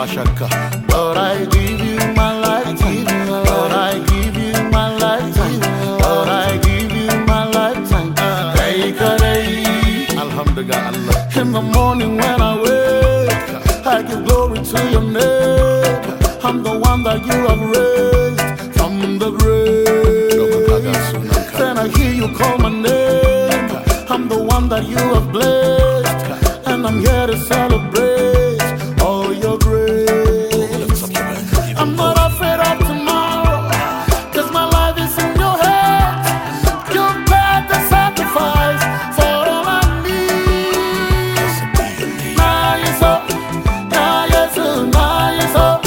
Bashaka. Lord, I give you my lifetime. Lord, I give you my lifetime. Lord, I give you my lifetime. Alhamdulillah, Allah. In the morning when I wake, I give glory to your name. I'm the one that you have raised from the grave. Then I hear you call my name. I'm the one that you have blessed, and I'm here to celebrate all your grace. I'm not afraid of tomorrow, 'cause my life is in your hands. You paid the sacrifice for all I need. Now you're so, now you're so, now you're so.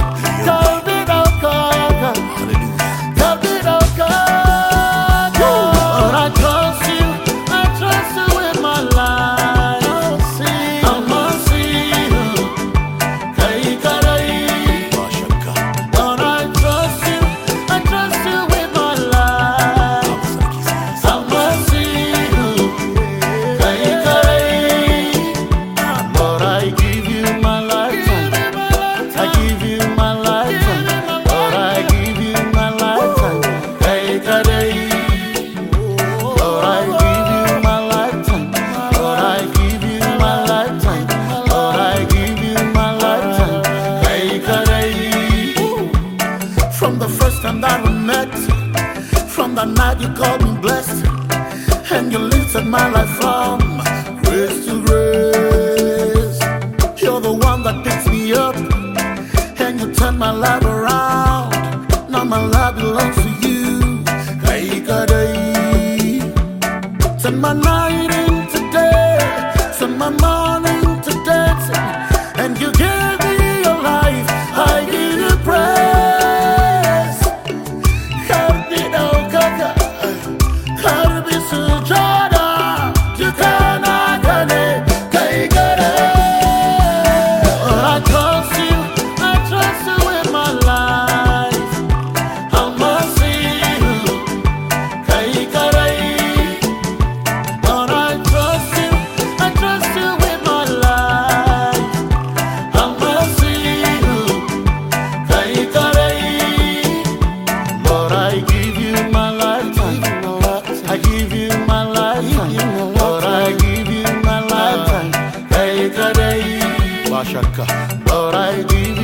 From the first time that we met, from the night you called me blessed, and you lifted my life from grace to grace. You're the one that picks me up, and you turn my life around. Now my life belongs to you. Turn my night into day, turn my morning to dancing, and you gave me your life. I give you praise. Lord, I give you